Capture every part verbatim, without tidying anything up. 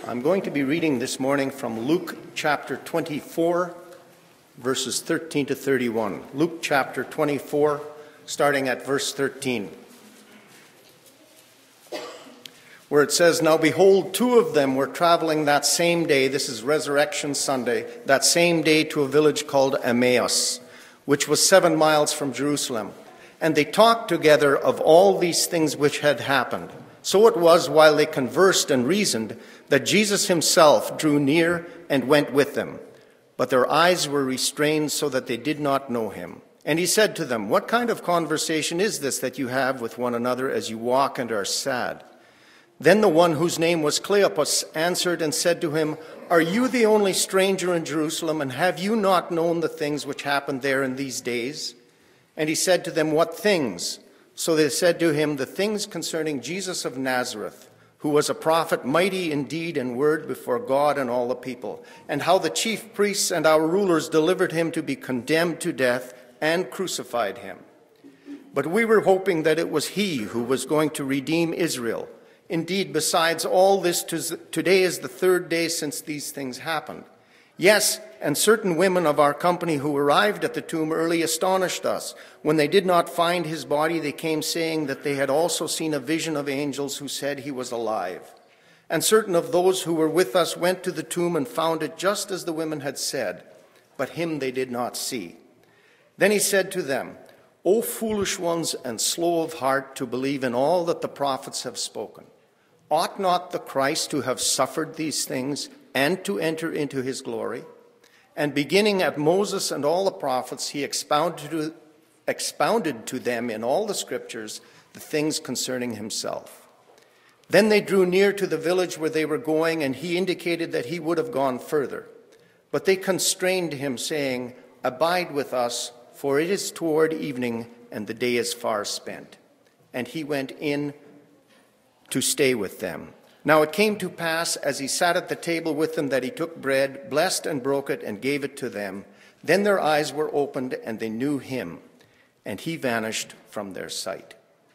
I'm going to be reading this morning from Luke chapter twenty-four, verses thirteen to thirty-one. Luke chapter twenty-four, starting at verse thirteen, where it says, "Now behold, two of them were traveling that same day," this is Resurrection Sunday, "that same day to a village called Emmaus, which was seven miles from Jerusalem. And they talked together of all these things which had happened. So it was, while they conversed and reasoned, that Jesus himself drew near and went with them. But their eyes were restrained so that they did not know him. And he said to them, 'What kind of conversation is this that you have with one another as you walk and are sad?' Then the one whose name was Cleopas answered and said to him, 'Are you the only stranger in Jerusalem, and have you not known the things which happened there in these days?' And he said to them, 'What things?' So they said to him, 'The things concerning Jesus of Nazareth, who was a prophet, mighty in deed and word before God and all the people, and how the chief priests and our rulers delivered him to be condemned to death and crucified him. But we were hoping that it was he who was going to redeem Israel. Indeed, besides all this, today is the third day since these things happened. Yes, and certain women of our company who arrived at the tomb early astonished us. When they did not find his body, they came saying that they had also seen a vision of angels who said he was alive. And certain of those who were with us went to the tomb and found it just as the women had said, but him they did not see.' Then he said to them, 'O foolish ones and slow of heart to believe in all that the prophets have spoken. Ought not the Christ to have suffered these things and to enter into his glory?' And beginning at Moses and all the prophets, he expounded to, expounded to them in all the scriptures the things concerning himself. Then they drew near to the village where they were going, and he indicated that he would have gone further. But they constrained him, saying, 'Abide with us, for it is toward evening, and the day is far spent.' And he went in to stay with them. Now it came to pass, as he sat at the table with them, that he took bread, blessed and broke it, and gave it to them. Then their eyes were opened, and they knew him, and he vanished from their sight."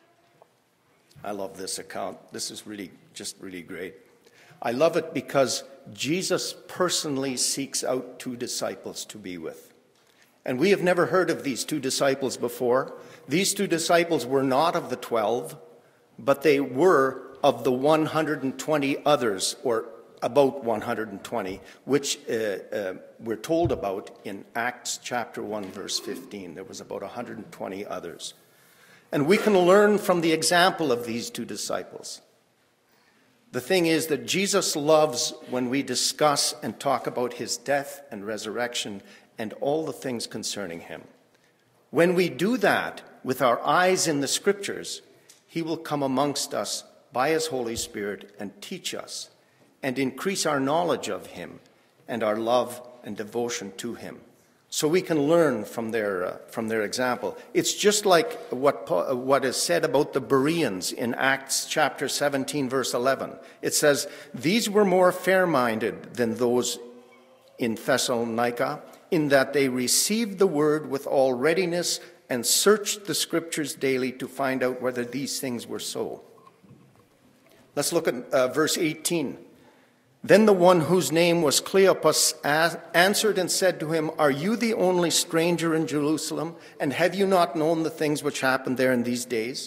I love this account. This is really, just really great. I love it because Jesus personally seeks out two disciples to be with. And we have never heard of these two disciples before. These two disciples were not of the twelve, but they were of the one hundred twenty others, or about one hundred twenty, which uh, uh, we're told about in Acts chapter one, verse fifteen. There was about one hundred twenty others. And we can learn from the example of these two disciples. The thing is that Jesus loves when we discuss and talk about his death and resurrection and all the things concerning him. When we do that with our eyes in the scriptures, he will come amongst us by his Holy Spirit and teach us and increase our knowledge of him and our love and devotion to him, so we can learn from their uh, from their example. It's just like what uh, what is said about the Bereans in Acts chapter seventeen, verse eleven. It says, "These were more fair-minded than those in Thessalonica, in that they received the word with all readiness and searched the scriptures daily to find out whether these things were so." Let's look at uh, verse eighteen. "Then the one whose name was Cleopas answered and said to him, 'Are you the only stranger in Jerusalem, and have you not known the things which happened there in these days?'"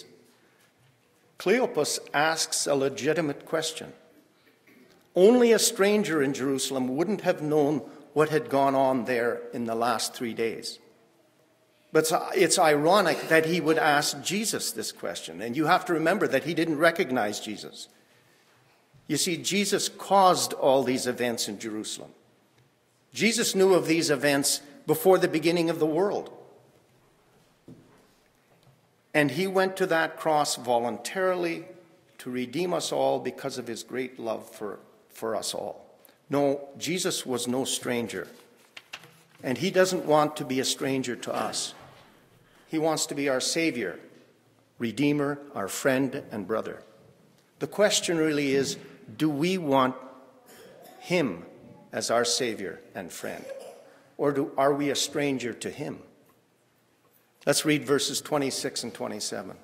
Cleopas asks a legitimate question. Only a stranger in Jerusalem wouldn't have known what had gone on there in the last three days. But it's ironic that he would ask Jesus this question. And you have to remember that he didn't recognize Jesus. You see, Jesus caused all these events in Jerusalem. Jesus knew of these events before the beginning of the world. And he went to that cross voluntarily to redeem us all because of his great love for, for us all. No, Jesus was no stranger. And he doesn't want to be a stranger to us. He wants to be our Savior, Redeemer, our friend and brother. The question really is, do we want him as our Savior and friend? Or do, are we a stranger to him? Let's read verses twenty-six and twenty-seven.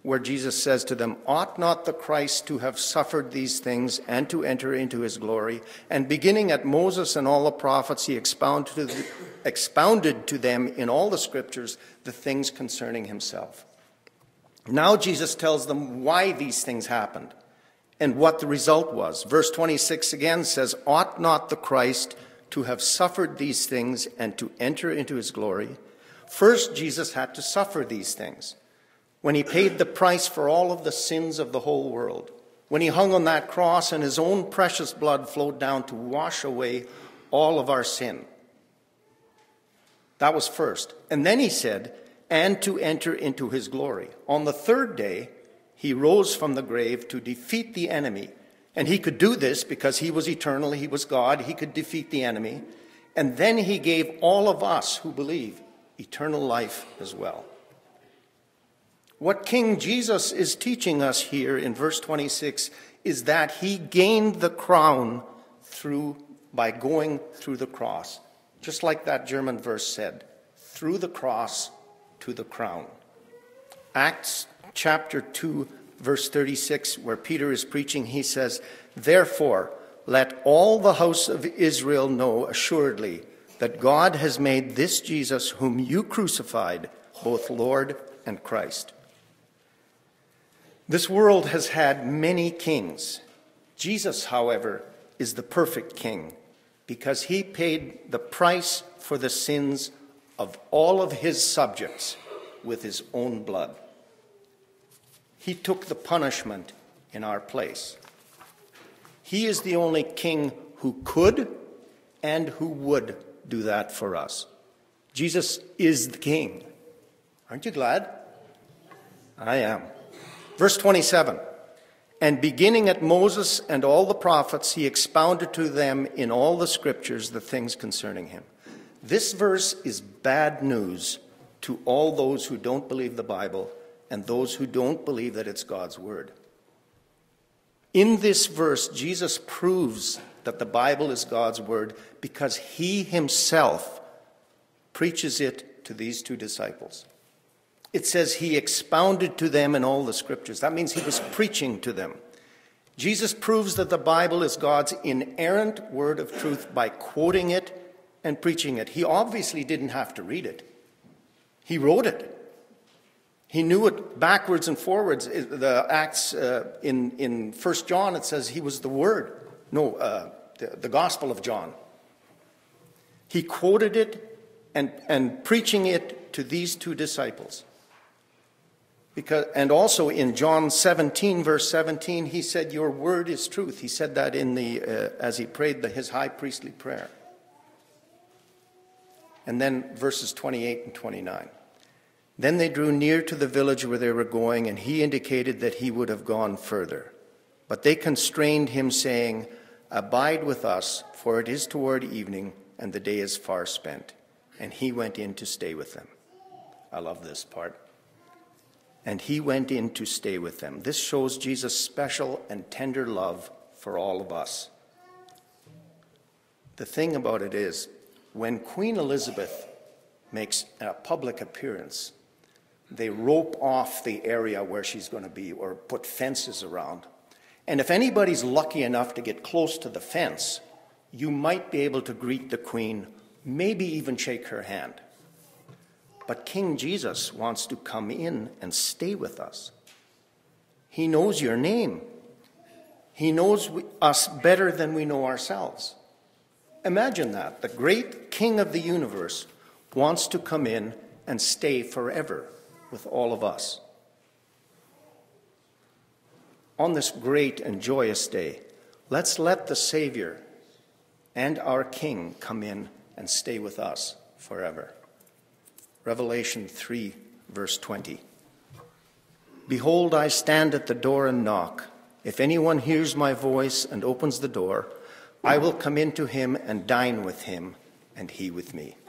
where Jesus says to them, "Ought not the Christ to have suffered these things and to enter into his glory?" And beginning at Moses and all the prophets, he expounded to, the, expounded to them in all the scriptures the things concerning himself. Now Jesus tells them why these things happened and what the result was. Verse twenty-six again says, "Ought not the Christ to have suffered these things and to enter into his glory?" First, Jesus had to suffer these things. When he paid the price for all of the sins of the whole world, when he hung on that cross and his own precious blood flowed down to wash away all of our sin. That was first. And then he said, "and to enter into his glory." On the third day, he rose from the grave to defeat the enemy. And he could do this because he was eternal, he was God, he could defeat the enemy. And then he gave all of us who believe eternal life as well. What King Jesus is teaching us here in verse twenty-six is that he gained the crown through by going through the cross. Just like that German verse said, through the cross to the crown. Acts chapter two, verse thirty-six, where Peter is preaching, he says, "Therefore, let all the house of Israel know assuredly that God has made this Jesus, whom you crucified, both Lord and Christ." This world has had many kings. Jesus, however, is the perfect king because he paid the price for the sins of all of his subjects with his own blood. He took the punishment in our place. He is the only king who could and who would do that for us. Jesus is the king. Aren't you glad? I am. Verse twenty-seven, "And beginning at Moses and all the prophets, he expounded to them in all the scriptures the things concerning him." This verse is bad news to all those who don't believe the Bible and those who don't believe that it's God's word. In this verse, Jesus proves that the Bible is God's word because he himself preaches it to these two disciples. It says he expounded to them in all the scriptures. That means he was preaching to them. Jesus proves that the Bible is God's inerrant word of truth by quoting it and preaching it. He obviously didn't have to read it. He wrote it. He knew it backwards and forwards. The Acts uh, in, in First John, it says he was the Word. No, uh, the, the Gospel of John. He quoted it and, and preaching it to these two disciples. Because, and also in John seventeen, verse seventeen, he said, "Your word is truth." He said that in the uh, as he prayed the, his high priestly prayer. And then verses twenty-eight and twenty-nine. "Then they drew near to the village where they were going, and he indicated that he would have gone further. But they constrained him, saying, 'Abide with us, for it is toward evening, and the day is far spent.' And he went in to stay with them." I love this part. And he went in to stay with them. This shows Jesus' special and tender love for all of us. The thing about it is, when Queen Elizabeth makes a public appearance, they rope off the area where she's going to be or put fences around. And if anybody's lucky enough to get close to the fence, you might be able to greet the Queen, maybe even shake her hand. But King Jesus wants to come in and stay with us. He knows your name. He knows us better than we know ourselves. Imagine that. The great King of the universe wants to come in and stay forever with all of us. On this great and joyous day, let's let the Savior and our King come in and stay with us forever. Revelation three, verse twenty. "Behold, I stand at the door and knock. If anyone hears my voice and opens the door, I will come in to him and dine with him, and he with me."